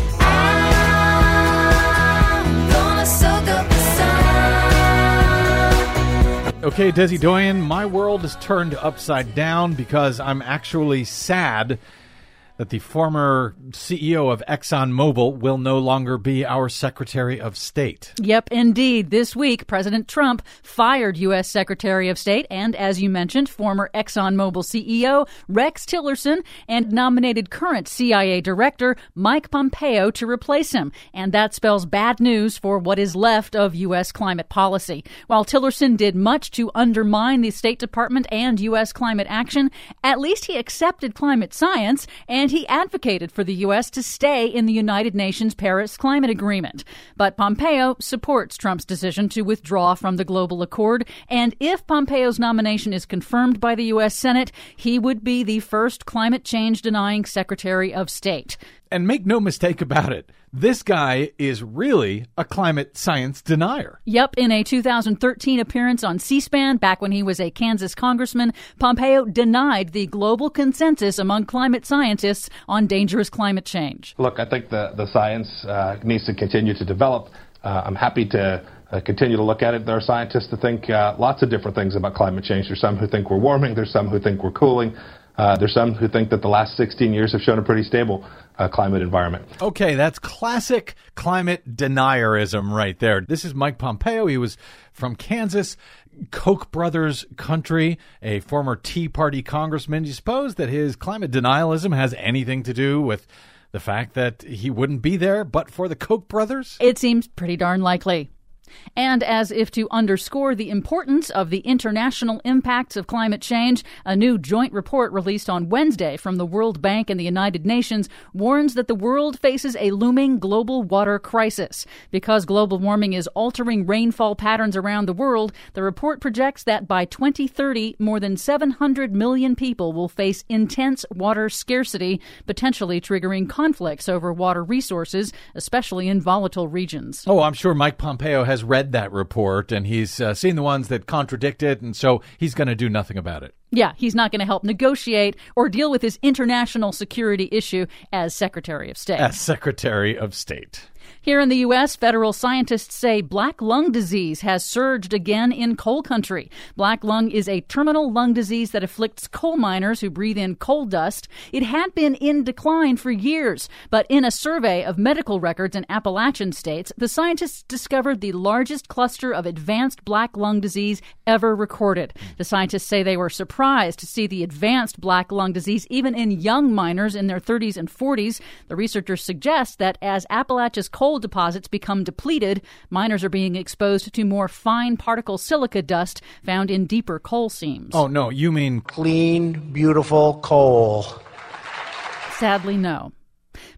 Okay, Desi Doyen, my world is turned upside down because I'm actually sad that the former C E O of ExxonMobil will no longer be our Secretary of State. Yep, indeed. This week, President Trump fired U S. Secretary of State and, as you mentioned, former ExxonMobil C E O Rex Tillerson and nominated current C I A Director Mike Pompeo to replace him. And that spells bad news for what is left of U S climate policy. While Tillerson did much to undermine the State Department and U S climate action, at least he accepted climate science and he advocated for the U S to stay in the United Nations Paris Climate Agreement. But Pompeo supports Trump's decision to withdraw from the global accord, and if Pompeo's nomination is confirmed by the U S. Senate, he would be the first climate change-denying Secretary of State. And make no mistake about it, this guy is really a climate science denier. Yep, in a two thousand thirteen appearance on C-SPAN, back when he was a Kansas congressman, Pompeo denied the global consensus among climate scientists on dangerous climate change. Look, I think the, the science uh, needs to continue to develop. Uh, I'm happy to uh, continue to look at it. There are scientists that think uh, lots of different things about climate change. There's some who think we're warming. There's some who think we're cooling. Uh, there's some who think that the last sixteen years have shown a pretty stable uh, climate environment. Okay, that's classic climate denierism right there. This is Mike Pompeo. He was from Kansas, Koch brothers country, a former Tea Party congressman. Do you suppose that his climate denialism has anything to do with the fact that he wouldn't be there but for the Koch brothers? It seems pretty darn likely. And as if to underscore the importance of the international impacts of climate change, a new joint report released on Wednesday from the World Bank and the United Nations warns that the world faces a looming global water crisis. Because global warming is altering rainfall patterns around the world, the report projects that by twenty thirty, more than seven hundred million people will face intense water scarcity, potentially triggering conflicts over water resources, especially in volatile regions. Oh, I'm sure Mike Pompeo has read that report and he's uh, seen the ones that contradict it, and so he's going to do nothing about it. Yeah, he's not going to help negotiate or deal with this international security issue as Secretary of State. As Secretary of State. Here in the U S, federal scientists say black lung disease has surged again in coal country. Black lung is a terminal lung disease that afflicts coal miners who breathe in coal dust. It had been in decline for years, but in a survey of medical records in Appalachian states, the scientists discovered the largest cluster of advanced black lung disease ever recorded. The scientists say they were surprised to see the advanced black lung disease even in young miners in their thirties and forties. The researchers suggest that as Appalachia's coal deposits become depleted, miners are being exposed to more fine particle silica dust found in deeper coal seams. Oh, no, you mean clean, beautiful coal? Sadly, no.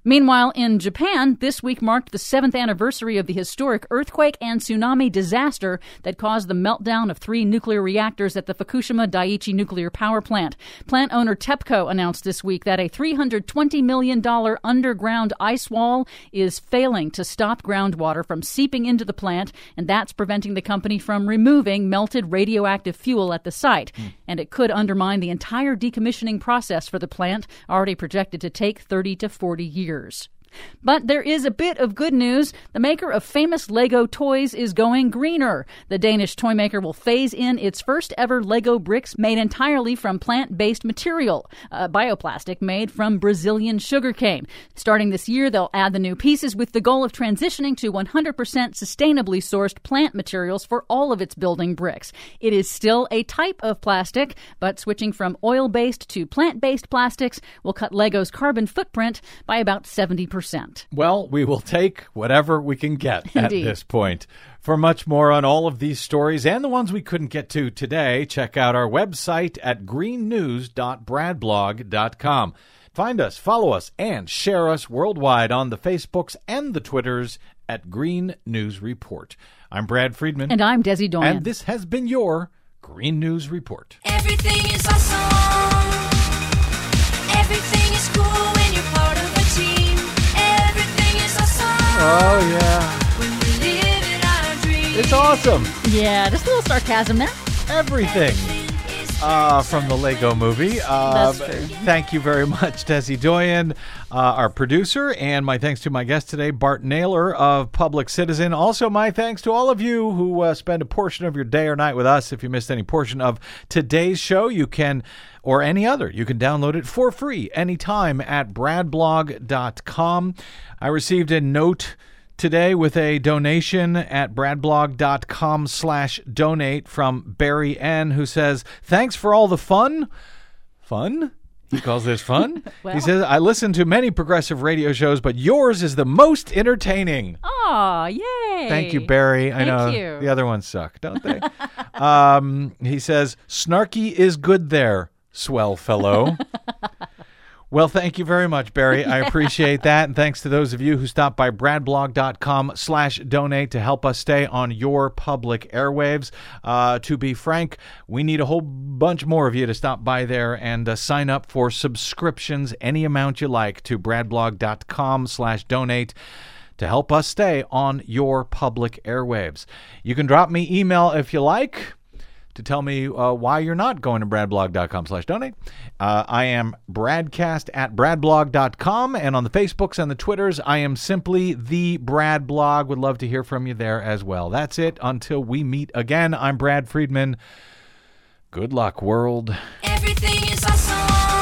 Meanwhile, in Japan, this week marked the seventh anniversary of the historic earthquake and tsunami disaster that caused the meltdown of three nuclear reactors at the Fukushima Daiichi nuclear power plant. Plant owner TEPCO announced this week that a three hundred twenty million dollars underground ice wall is failing to stop groundwater from seeping into the plant, and that's preventing the company from removing melted radioactive fuel at the site. Mm. And it could undermine the entire decommissioning process for the plant, already projected to take thirty to forty years. But there is a bit of good news. The maker of famous Lego toys is going greener. The Danish toy maker will phase in its first ever Lego bricks made entirely from plant-based material, uh, bioplastic made from Brazilian sugarcane. Starting this year, they'll add the new pieces with the goal of transitioning to one hundred percent sustainably sourced plant materials for all of its building bricks. It is still a type of plastic, but switching from oil-based to plant-based plastics will cut Lego's carbon footprint by about seventy percent. Well, we will take whatever we can get at Indeed. this point. For much more on all of these stories and the ones we couldn't get to today, check out our website at green news dot brad blog dot com. Find us, follow us, and share us worldwide on the Facebooks and the Twitters at Green News Report. I'm Brad Friedman. And I'm Desi Doyen. And this has been your Green News Report. Everything is awesome. Everything is cool when you're part of a team. Everything is awesome. Oh, yeah. When we live in our dreams. It's awesome. Yeah, just a little sarcasm there. Everything. Uh, from the Lego movie. Uh, That's true. Thank you very much, Desi Doyen, uh, our producer, and my thanks to my guest today, Bart Naylor of Public Citizen. Also, my thanks to all of you who uh, spend a portion of your day or night with us. If you missed any portion of today's show, you can, or any other, you can download it for free anytime at brad blog dot com. I received a note today with a donation at brad blog dot com slash donate from Barry N, who says, thanks for all the fun. Fun? He calls this fun. Well. He says, I listen to many progressive radio shows, but yours is the most entertaining. Aw, yay. Thank you, Barry. I Thank know you. the other ones suck, don't they? um, he says, snarky is good there, swell fellow. Well, thank you very much, Barry. I appreciate that. And thanks to those of you who stopped by brad blog dot com slash donate to help us stay on your public airwaves. Uh, to be frank, we need a whole bunch more of you to stop by there and uh, sign up for subscriptions, any amount you like, to brad blog dot com slash donate to help us stay on your public airwaves. You can drop me email if you like, to tell me uh, why you're not going to brad blog dot com slash donate. Uh, I am Bradcast at brad blog dot com, and on the Facebooks and the Twitters, I am simply the Brad Blog. Would love to hear from you there as well. That's it. Until we meet again, I'm Brad Friedman. Good luck, world. Everything is awesome.